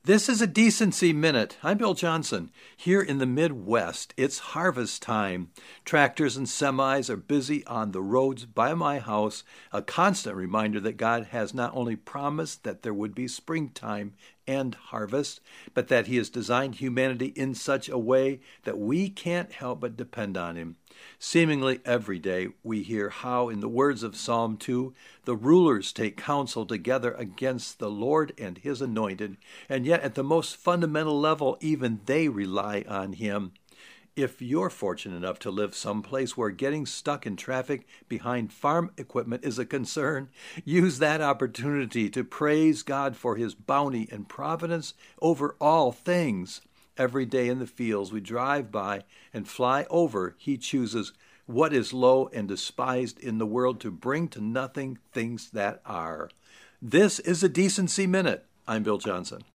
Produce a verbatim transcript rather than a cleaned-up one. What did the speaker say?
This is a Decency Minute. I'm Bill Johnson. Here in the Midwest, it's harvest time. Tractors and semis are busy on the roads by my house, a constant reminder that God has not only promised that there would be springtime and harvest, but that He has designed humanity in such a way that we can't help but depend on Him. Seemingly every day we hear how, in the words of Psalm two, the rulers take counsel together against the Lord and His anointed, and yet at the most fundamental level, even they rely on Him. If you're fortunate enough to live someplace where getting stuck in traffic behind farm equipment is a concern, use that opportunity to praise God for His bounty and providence over all things. Every day in the fields we drive by and fly over, He chooses what is low and despised in the world to bring to nothing things that are. This is a Decency Minute. I'm Bill Johnson.